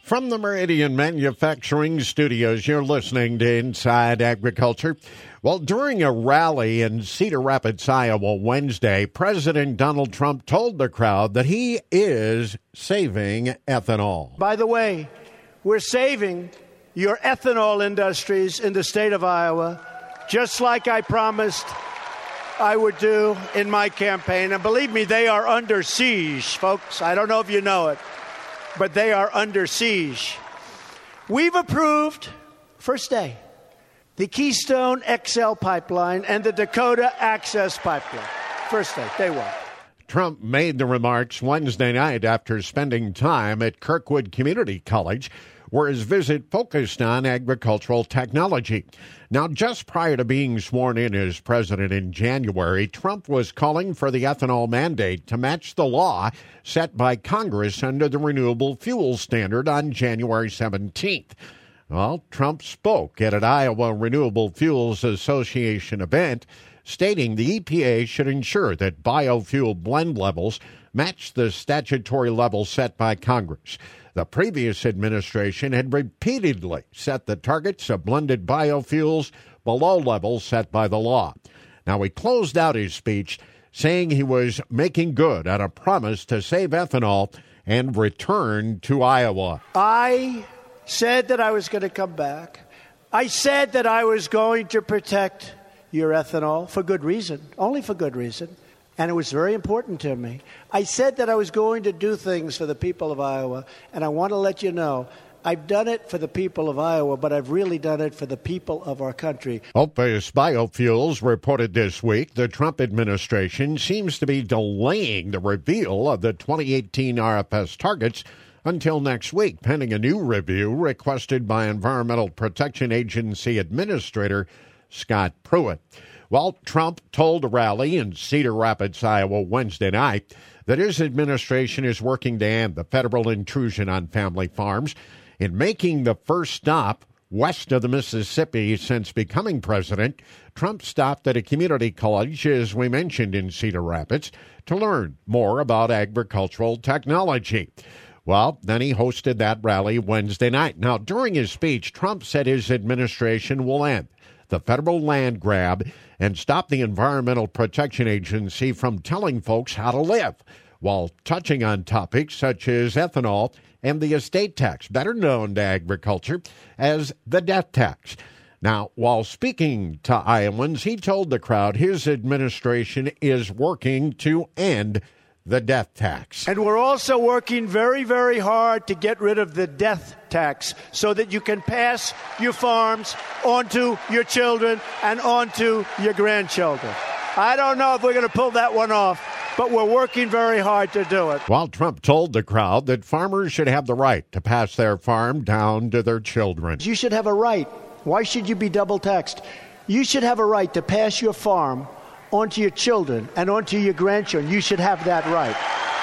From the Meridian Manufacturing Studios, you're listening to Inside Agriculture. Well, during a rally in Cedar Rapids, Iowa, Wednesday, President Donald Trump told the crowd that he is saving ethanol. By the way, we're saving your ethanol industries in the state of Iowa, just like I promised I would do in my campaign. And believe me, they are under siege, folks. I don't know if you know it, but they are under siege. We've approved, first day, the Keystone XL pipeline and the Dakota Access pipeline. First day one. Trump made the remarks Wednesday night after spending time at Kirkwood Community College, where his visit focused on agricultural technology. Now, just prior to being sworn in as president in January, Trump was calling for the ethanol mandate to match the law set by Congress under the Renewable Fuel Standard on January 17th. Well, Trump spoke at an Iowa Renewable Fuels Association event, stating the EPA should ensure that biofuel blend levels match the statutory level set by Congress. The previous administration had repeatedly set the targets of blended biofuels below levels set by the law. Now, he closed out his speech saying he was making good on a promise to save ethanol and return to Iowa. I said that I was going to come back. I said that I was going to protect your ethanol for good reason, only for good reason. And it was very important to me. I said that I was going to do things for the people of Iowa, and I want to let you know, I've done it for the people of Iowa, but I've really done it for the people of our country. Opus Biofuels reported this week the Trump administration seems to be delaying the reveal of the 2018 RFS targets until next week, pending a new review requested by Environmental Protection Agency Administrator Scott Pruitt. Well, Trump told a rally in Cedar Rapids, Iowa, Wednesday night that his administration is working to end the federal intrusion on family farms. In making the first stop west of the Mississippi since becoming president, Trump stopped at a community college, as we mentioned, in Cedar Rapids, to learn more about agricultural technology. Well, then he hosted that rally Wednesday night. Now, during his speech, Trump said his administration will end the federal land grab and stop the Environmental Protection Agency from telling folks how to live, while touching on topics such as ethanol and the estate tax, better known to agriculture as the death tax. Now, while speaking to Iowans, he told the crowd his administration is working to end the death tax. And we're also working very, very hard to get rid of the death tax so that you can pass your farms onto your children and onto your grandchildren. I don't know if we're going to pull that one off, but we're working very hard to do it. While Trump told the crowd that farmers should have the right to pass their farm down to their children. You should have a right. Why should you be double taxed? You should have a right to pass your farm onto your children and onto your grandchildren. You should have that right.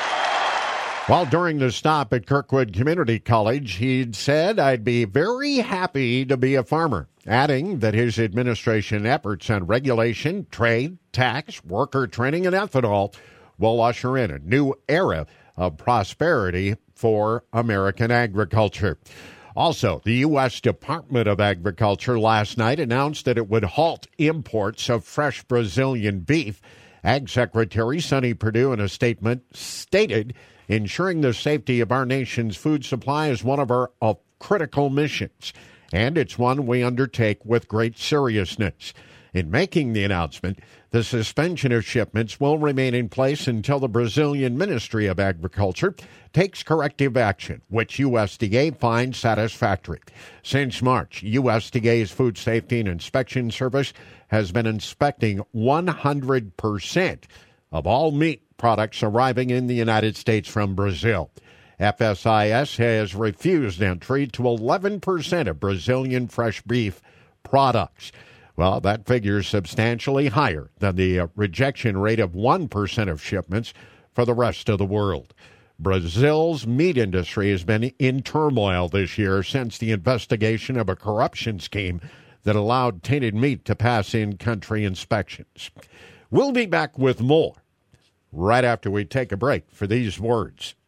While during the stop at Kirkwood Community College, he'd said, "I'd be very happy to be a farmer," adding that his administration efforts on regulation, trade, tax, worker training, and ethanol will usher in a new era of prosperity for American agriculture. Also, the U.S. Department of Agriculture last night announced that it would halt imports of fresh Brazilian beef. Ag Secretary Sonny Perdue, in a statement, stated, "Ensuring the safety of our nation's food supply is one of our critical missions, and it's one we undertake with great seriousness." In making the announcement, the suspension of shipments will remain in place until the Brazilian Ministry of Agriculture takes corrective action, which USDA finds satisfactory. Since March, USDA's Food Safety and Inspection Service has been inspecting 100% of all meat products arriving in the United States from Brazil. FSIS has refused entry to 11% of Brazilian fresh beef products. Well, that figure is substantially higher than the rejection rate of 1% of shipments for the rest of the world. Brazil's meat industry has been in turmoil this year since the investigation of a corruption scheme that allowed tainted meat to pass in-country inspections. We'll be back with more right after we take a break for these words